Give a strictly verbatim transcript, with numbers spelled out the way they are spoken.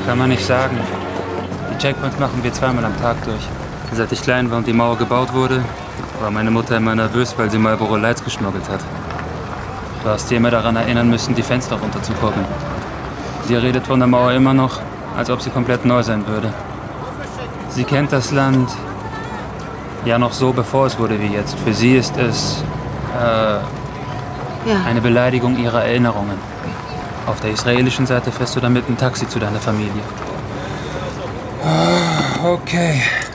Kann man nicht sagen. Die Checkpoints machen wir zweimal am Tag durch. Seit ich klein war und die Mauer gebaut wurde, war meine Mutter immer nervös, weil sie Marlboro Lights geschmuggelt hat. Du hast sie immer daran erinnern müssen, die Fenster runterzukurbeln. Sie redet von der Mauer immer noch, als ob sie komplett neu sein würde. Sie kennt das Land ja noch so, bevor es wurde wie jetzt. Für sie ist es äh, Ja. eine Beleidigung ihrer Erinnerungen. Auf der israelischen Seite fährst du dann mit einem Taxi zu deiner Familie. Okay.